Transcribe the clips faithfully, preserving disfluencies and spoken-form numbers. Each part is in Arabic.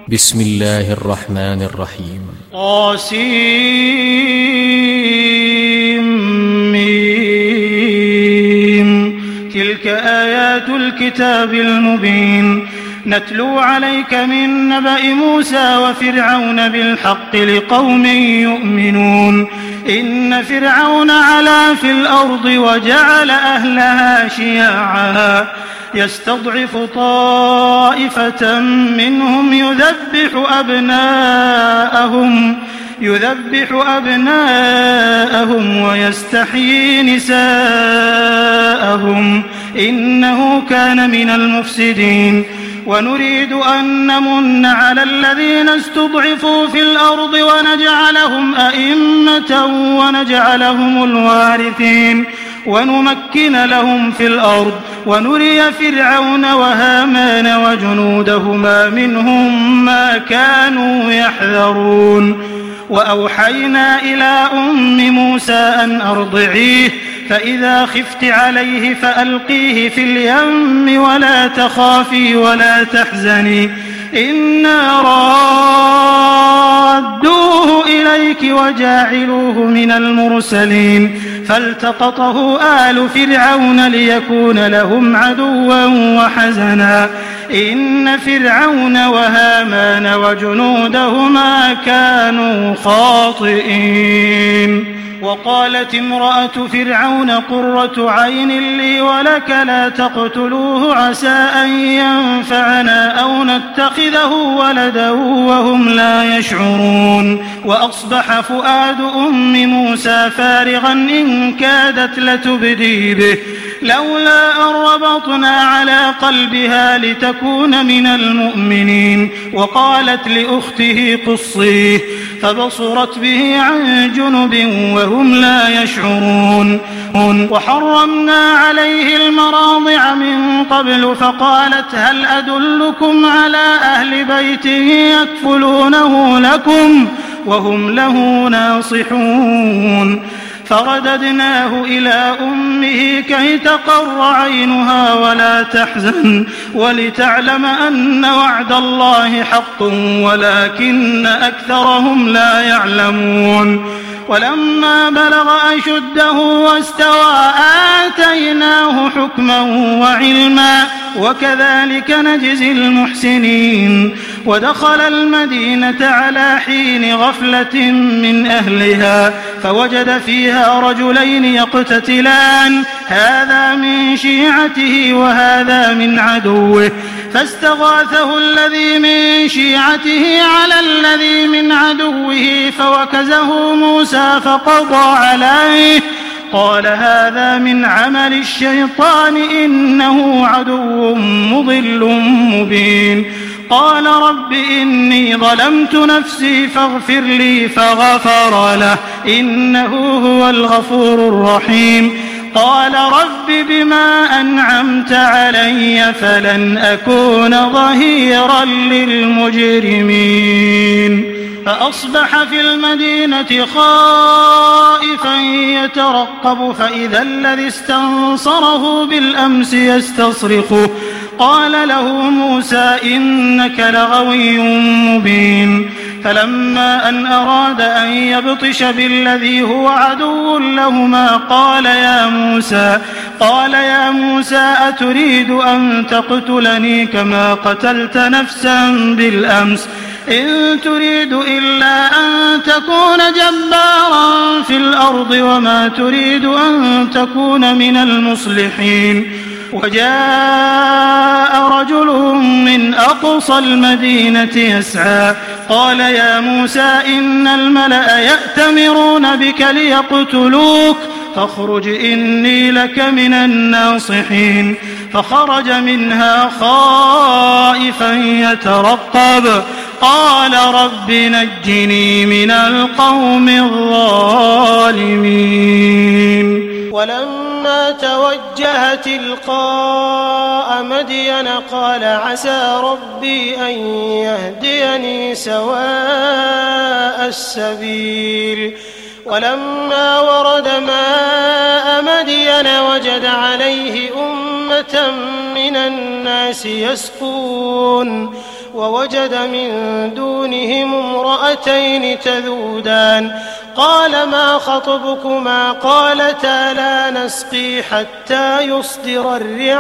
بسم الله الرحمن الرحيم. طاسيم. تلك آيات الكتاب المبين. نتلو عليك من نبأ موسى وفرعون بالحق لقوم يؤمنون. إن فرعون علا في الأرض وجعل أهلها شيعا يستضعف طائفة منهم يذبح أبناءهم يذبح أبناءهم ويستحيي نساءهم إنه كان من المفسدين. ونريد أن نمن على الذين استضعفوا في الأرض ونجعلهم أئمة ونجعلهم الوارثين ونمكن لهم في الأرض ونري فرعون وهامان وجنودهما منهم ما كانوا يحذرون. وأوحينا إلى أم موسى أن أرضعيه فإذا خفت عليه فألقيه في اليم ولا تخافي ولا تحزني إنا رادوه إليك وجاعلوه من المرسلين. فالتقطه آل فرعون ليكون لهم عدوا وحزنا إن فرعون وهامان وجنودهما كانوا خاطئين. وقالت امرأة فرعون قرة عين لي ولك لا تقتلوه عسى أن ينفعنا أو نتخذه ولدا وهم لا يشعرون. وأصبح فؤاد أم موسى فارغا إن كادت لتبدي به لولا أن ربطنا على قلبها لتكون من المؤمنين. وقالت لأخته قصيه فبصرت به عن جنب وهم لا يشعرون. وحرمنا عليه المراضع من قبل فقالت هل أدلكم على أهل بيته يكفلونه لكم وهم له ناصحون. فرددناه إلى أمه كي تقر عينها ولا تحزن ولتعلم أن وعد الله حق ولكن أكثرهم لا يعلمون. ولما بلغ أشده واستوى آتيناه حكما وعلما وكذلك نجزي المحسنين. ودخل المدينة على حين غفلة من أهلها فوجد فيها رجلين يقتتلان هذا من شيعته وهذا من عدوه فاستغاثه الذي من شيعته على الذي من عدوه فوكزه موسى فقضى عليه قال هذا من عمل الشيطان إنه عدو مضل مبين. قال رب إني ظلمت نفسي فاغفر لي فغفر له إنه هو الغفور الرحيم. قال رب بما أنعمت علي فلن أكون ظهيرا للمجرمين. فأصبح في المدينة خائفا يترقب فإذا الذي استنصره بالأمس يستصرخه قال له موسى إنك لغوي مبين. فلما أن أراد أن يبطش بالذي هو عدو لهما قال يا موسى قال يا موسى أتريد أن تقتلني كما قتلت نفسا بالأمس إن تريد إلا أن تكون جبارا في الأرض وما تريد أن تكون من المصلحين. وجاء رجل من أقصى المدينة يسعى قال يا موسى إن الملأ يأتمرون بك ليقتلوك فاخرج إني لك من الناصحين. فخرج منها خائفا يترقب قال رب نجني من القوم الظالمين. ولما توجه تلقاء مدين قال عسى ربي أن يهديني سواء السبيل. ولما ورد ماء مدين وجد عليه أمة من الناس يسقون ووجد من دونهم امرأتين تذودان قال ما خطبكما قالتا لا نسقي حتى يصدر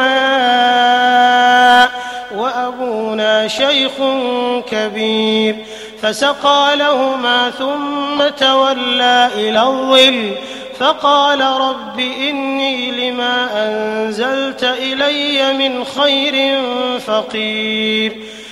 الرعاء وأبونا شيخ كبير فسقى لهما ثم تولى إلى الظل فقال رب إني لما أنزلت إلي من خير فقير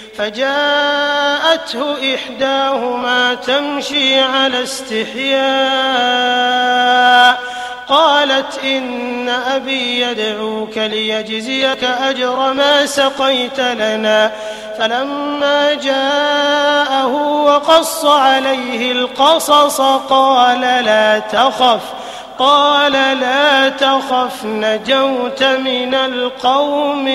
فجاءته إحداهما تمشي على استحياء قالت إن أبي يدعوك ليجزيك أجر ما سقيت لنا فلما جاءه وقص عليه القصص قال لا تخف قال لا تخف نجوت من القوم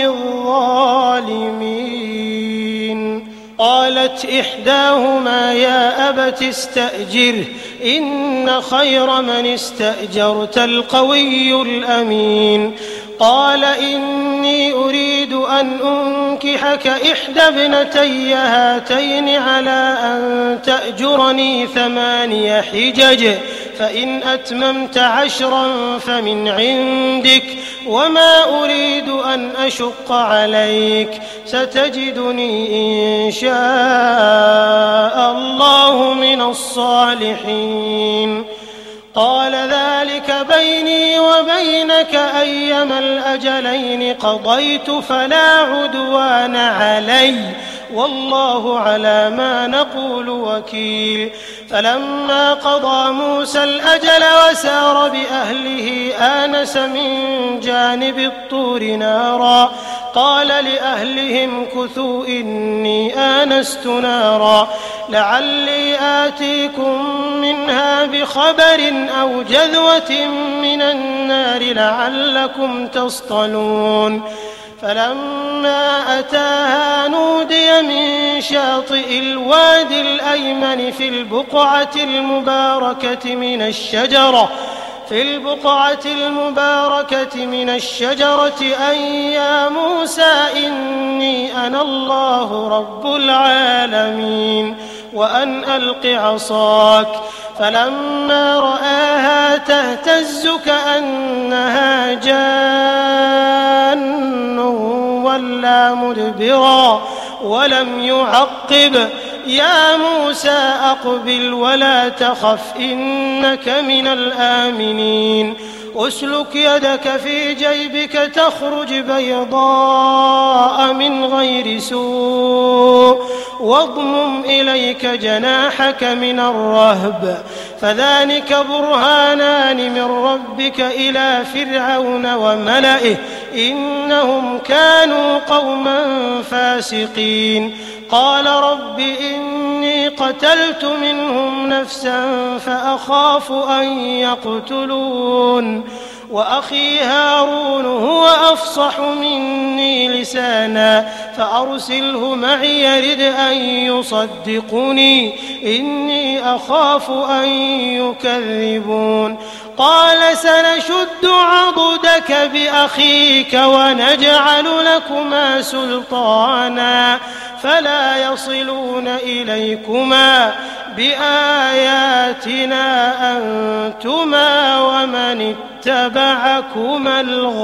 الظالمين قالت إحداهما يا أبت استأجره إن خير من استأجرت القوي الأمين قال إني أريد أن أنكحك إحدى ابنتي هاتين على أن تأجرني ثماني حجج فإن أتممت عشرا فمن عندك وما أريد أن أشق عليك ستجدني إن شاء الله من الصالحين قال ذلك بيني وبينك أيما الأجلين قضيت فلا عدوان علي والله على ما نقول وكيل فلما قضى موسى الأجل وسار بأهله آنس من جانب الطور نارا قال لأهلهم كثوا إني آنست نارا لعلي آتيكم منها بخبر أو جذوة من النار لعلكم تصطلون فلما أتاها نودي من شاطئ الوادي الأيمن في البقعة المباركة من الشجرة في البقعة المباركة من الشجرة أن يا موسى إني أنا الله رب العالمين وأن ألق عصاك فلما رآها تهتز كأنها جان ولا مدبرا ولم يعقب يا موسى أقبل ولا تخف إنك من الآمنين أسلك يدك في جيبك تخرج بيضاء من غير سوء واضمم إليك جناحك من الرهب فذلك برهانان من ربك إلى فرعون وملئه إنهم كانوا قوما فاسقين قال رب إني قتلت منهم نفسا فأخاف أن يقتلون وأخي هارون هو أفصح مني لسانا فأرسله معي يرد أن يصدقني إني أخاف أن يكذبون قال سنشد عضدك بأخيك ونجعل لكما سلطانا فلا يصلون إليكما بآياتنا أنتما ومن اتبعكما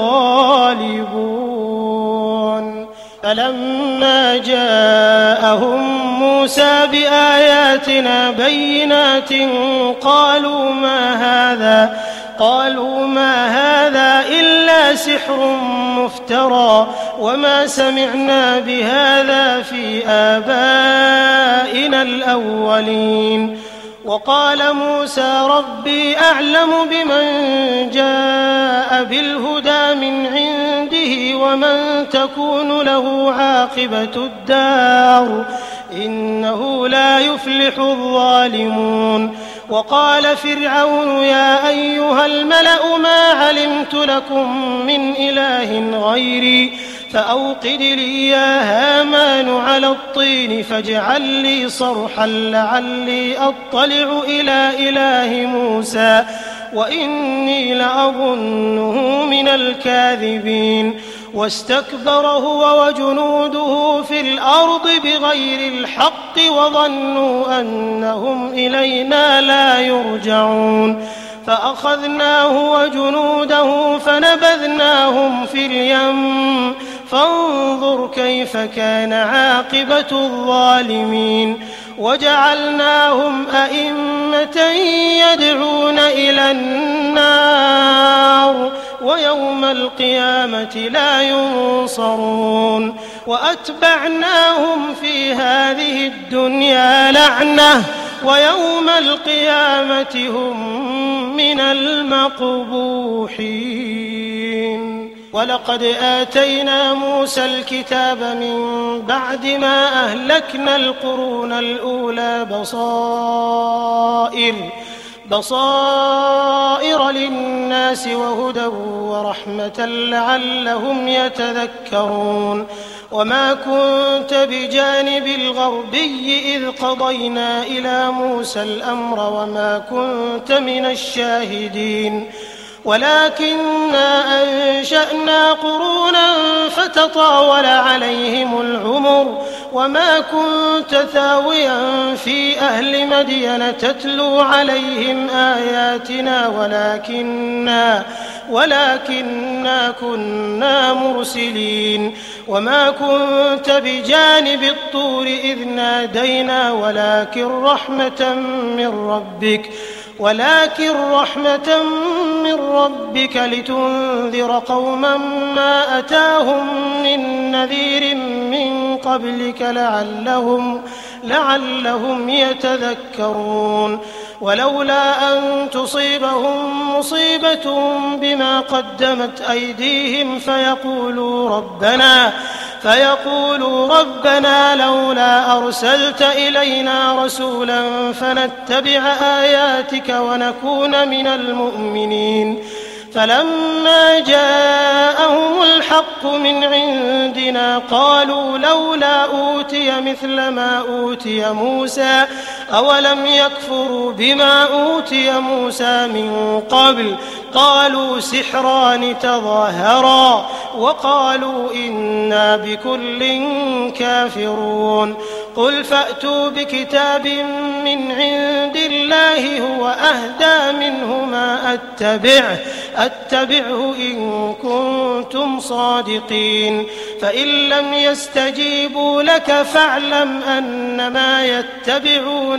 الغالبون فلما جاءهم موسى بآياتنا بينات قالوا ما هذا قالوا ما هذا إلا سحر مفترى وما سمعنا بهذا في آبائنا الأولين وقال موسى ربي أعلم بمن جاء بالهدى من عنده ومن تكون له عاقبة الدار إنه لا يفلح الظالمون وقال فرعون يا أيها الملأ ما علمت لكم من إله غيري فأوقد لي يا هامان على الطين فاجعل لي صرحا لعلي أطلع إلى إله موسى وإني لأظنه من الكاذبين واستكبر هو وجنوده في الأرض بغير الحق وظنوا أنهم إلينا لا يرجعون فأخذناه وجنوده فنبذناهم في اليم فانظر كيف كان عاقبة الظالمين وجعلناهم أئمة يدعون إلى النار ويوم القيامة لا ينصرون وأتبعناهم في هذه الدنيا لعنة ويوم القيامة هم من المقبوحين ولقد آتينا موسى الكتاب من بعد ما أهلكنا القرون الأولى بصائر بصائر للناس وهدى ورحمة لعلهم يتذكرون وما كنت بجانب الغربي إذ قضينا إلى موسى الأمر وما كنت من الشاهدين ولكننا أنشأنا قرونا فتطاول عليهم العمر وما كنت ثاويا في أهل مدين تتلو عليهم آياتنا ولكننا ولكننا كنا مرسلين وما كنت بجانب الطور إذ نادينا ولكن رحمة من ربك ولكن رحمة من ربك لتنذر قوما ما أتاهم من نذير من قبلك لعلهم لعلهم يتذكرون ولولا أن تصيبهم مصيبة بما قدمت أيديهم فيقولوا ربنا فيقولوا ربنا لولا أرسلت إلينا رسولا فنتبع آياتك ونكون من المؤمنين فلما جاءهم الحق من عندنا قالوا لولا أوتي مثل ما أوتي موسى أولم يكفروا بما أوتي موسى من قبل قالوا سحران تظاهرا وقالوا إنا بكل كافرون قل فأتوا بكتاب من عند الله هو أهدى منه ما أتبعه أتبعه إن كنتم صادقين فإن لم يستجيبوا لك فاعلم أنما يتبعون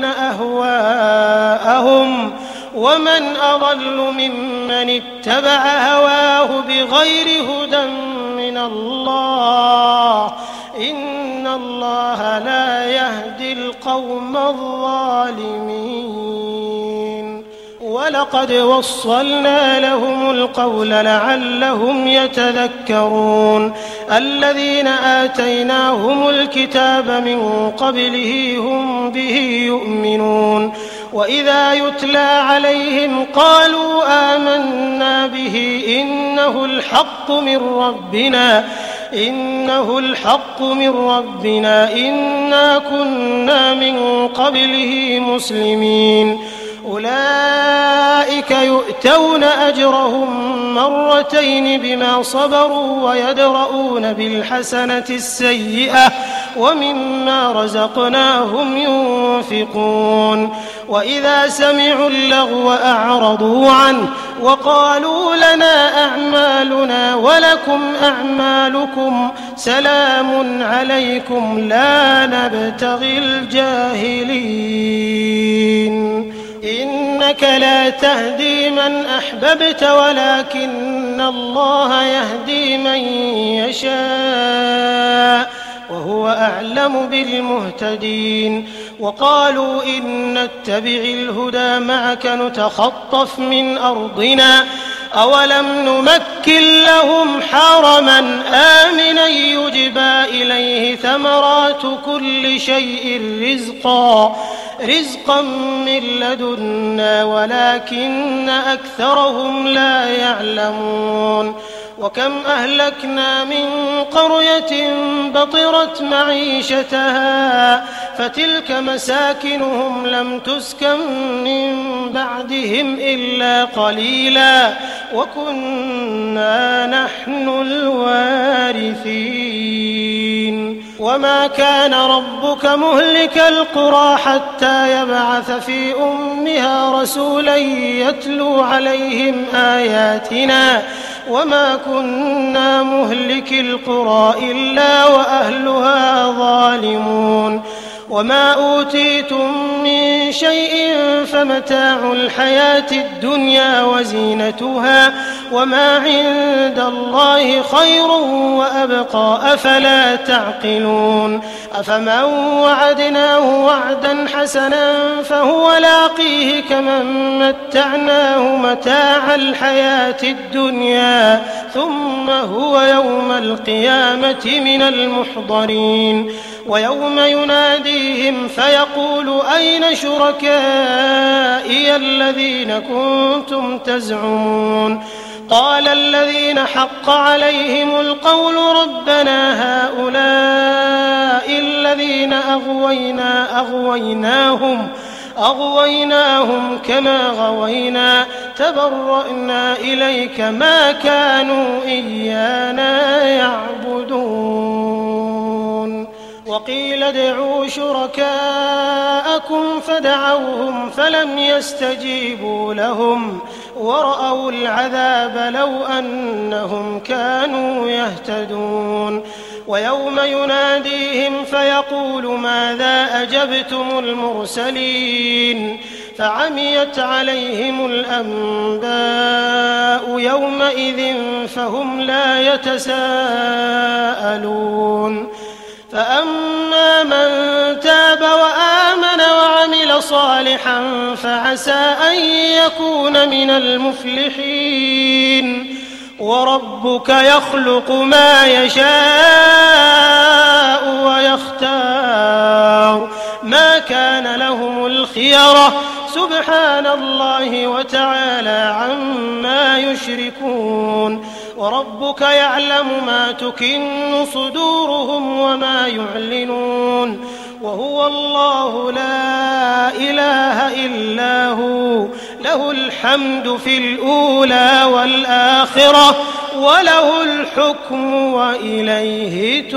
أهواءهم ومن أضل ممن اتبع هواه بغير هدى من الله إن الله لا يهدي القوم الظالمين ولقد وصلنا لهم القول لعلهم يتذكرون الذين آتيناهم الكتاب من قبله هم به يؤمنون وإذا يتلى عليهم قالوا آمنا به إنه الحق من ربنا إنه الحق من ربنا إنا كنا من قبله مسلمين أولئك يؤتون أجرهم مرتين بما صبروا ويدرؤون بالحسنة السيئة ومما رزقناهم ينفقون وإذا سمعوا اللغو أعرضوا عنه وقالوا لنا أعمالنا ولكم أعمالكم سلام عليكم لا نبتغي الجاهلين إنك لا تهدي من أحببت ولكن الله يهدي من يشاء وهو أعلم بالمهتدين وقالوا إن نتبع الهدى معك نتخطف من أرضنا أولم نمكن لهم حرما آمنا يجبى إليه ثمرات كل شيء رزقا رزقا من لدنا ولكن أكثرهم لا يعلمون وكم أهلكنا من قرية بطرت معيشتها فتلك مساكنهم لم تسكن من بعدهم إلا قليلا وكنا نحن الوارثين وما كان ربك مهلك القرى حتى يبعث في أمها رسولا يتلو عليهم آياتنا وما كنا مهلك القرى إلا وأهلها ظالمون وما أوتيتم من شيء فمتاع الحياة الدنيا وزينتها وما عند الله خير وأبقى أفلا تعقلون أفمن وعدناه وعدا حسنا فهو لاقيه كمن متعناه متاع الحياة الدنيا ثم هو يوم القيامة من المحضرين ويوم يناديهم فيقول أين شركائي الذين كنتم تزعمون قال الذين حق عليهم القول ربنا هؤلاء الذين أغوينا أغويناهم أغويناهم كما غوينا تبرأنا إليك ما كانوا إيانا يعبدون وقيل ادعوا شركاءكم فدعوهم فلم يستجيبوا لهم ورأوا العذاب لو أنهم كانوا يهتدون ويوم يناديهم فيقول ماذا أجبتم المرسلين فعميت عليهم الأنباء يومئذ فهم لا يتساءلون فأما من تاب وآمن وعمل صالحا فعسى أن يكون من المفلحين وربك يخلق ما يشاء ويختار ما كان لهم الخيرة سبحان الله وتعالى عما يشركون وربك يعلم ما تكن صدورهم وما يعلنون وهو الله لا إله إلا هو له الحمد في الأولى والآخرة وله الحكم وإليه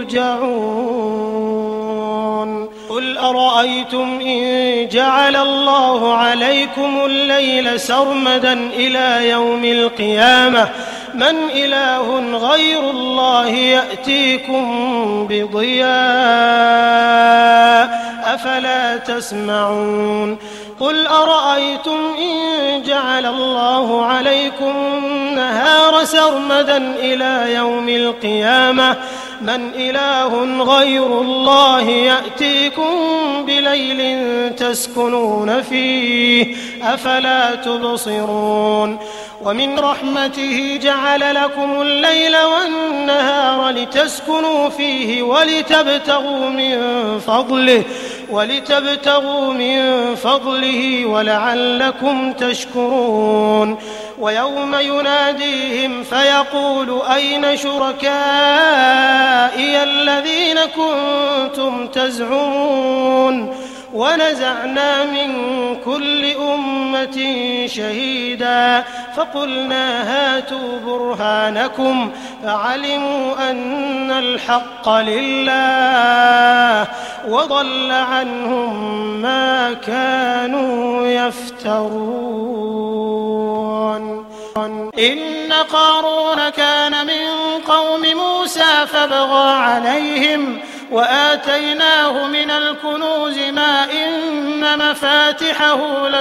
ترجعون قل أرأيتم إن جعل الله عليكم الليل سرمدا إلى يوم القيامة من إله غير الله يأتيكم بضياء أفلا تسمعون قل أرأيتم إن جعل الله عليكم النهار سرمدا إلى يوم القيامة من إله غير الله يأتيكم بليل تسكنون فيه أفلا تبصرون ومن رحمته جعل لكم الليل والنهار لتسكنوا فيه ولتبتغوا من فضله ولتبتغوا من فضله ولعلكم تشكرون ويوم يناديهم فيقول أين شركائي الذين كنتم تزعمون ونزعنا من كل أمة شهيدا فقلنا هاتوا برهانكم فعلموا أن الحق لله وضل عنهم ما كانوا يفترون إن قارون كان من قوم موسى فبغى عليهم وآتيناه من الكنوز ما إن مفاتحه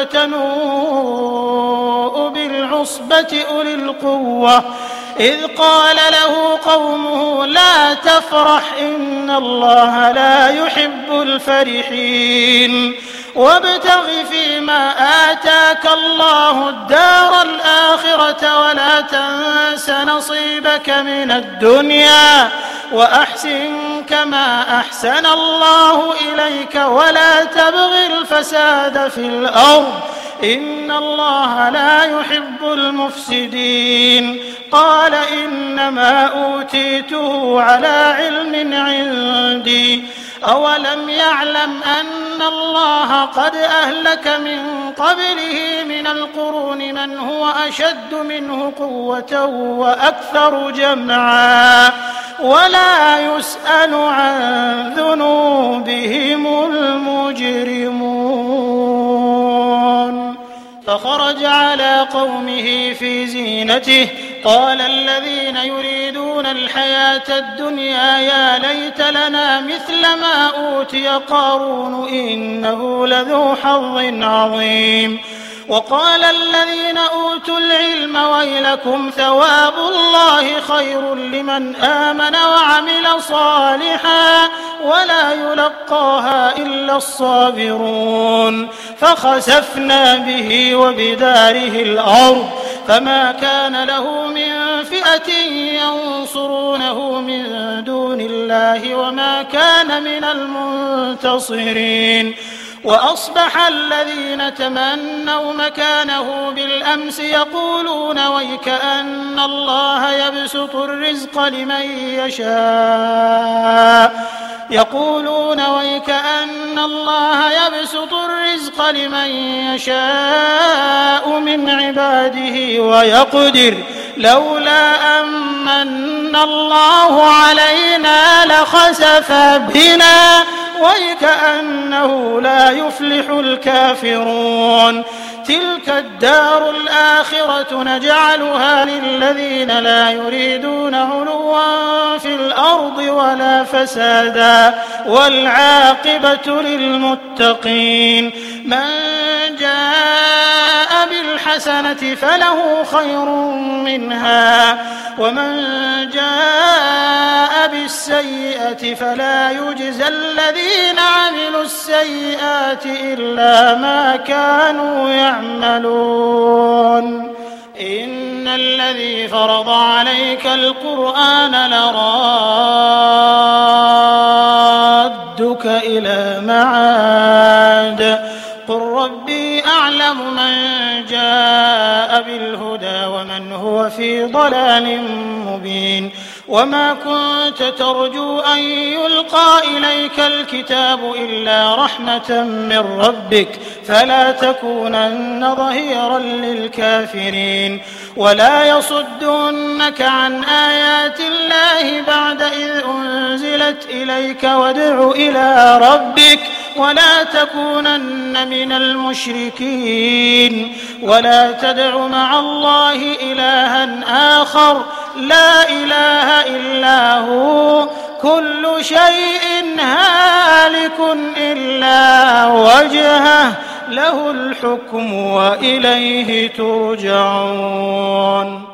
لتنوء بالعصبة أولي القوة إذ قال له قومه لا تفرح إن الله لا يحب الفرحين وابتغ فيما آتاك الله الدار الآخرة ولا تنس نصيبك من الدنيا وأحسن كما أحسن الله إليك ولا تبغ الفساد في الأرض إن الله لا يحب المفسدين قال إنما أوتيته على علم عندي أولم يعلم أن الله قد أهلك من قبله من القرون من هو أشد منه قوة وأكثر جمعا ولا يسأل عن ذنوبهم المجرمون. فخرج على قومه في زينته قال الذين يريدون الحياة الدنيا يا ليت لنا مثل ما أوتي قارون إنه لذو حظ عظيم. وقال الذين أوتوا العلم ويلكم ثواب الله خير لمن آمن وعمل صالحا ولا يلقاها إلا الصابرون. فخسفنا به وبداره الأرض فما كان له من فئة ينصرونه من دون الله وما كان من المنتصرين. وأصبح الذين تمنوا مكانه بالأمس يقولون ويكأن الله يبسط الرزق لمن يشاء يقولون ويكأن الله يبسط الرزق لمن يشاء من عباده ويقدر لولا أمن الله علينا لخسف بنا ويكأنه لا يفلح الكافرون. تلك الدار الآخرة نجعلها للذين لا يريدون علوا في الأرض ولا فسادا والعاقبة للمتقين. من جاء بالحسنة فله خير منها ومن جاء بالسيئة فلا يجزى الذين عملوا السيئات إلا ما كانوا يعملون. إن الذي فرض عليك القرآن لرادك إلى معاد قل ربي أعلم من جاء بالهدى ومن هو في ضلال مبين. وما كنت ترجو أن يلقى إليك الكتاب إلا رحمة من ربك فلا تكونن ظهيرا للكافرين. ولا يصدنك عن آيات الله بعد إذ أنزلت إليك وادع إلى ربك ولا تكونن من المشركين. ولا تدع مع الله إلها آخر لا إله إلا هو كل شيء هالك إلا وجهه له الحكم وإليه ترجعون.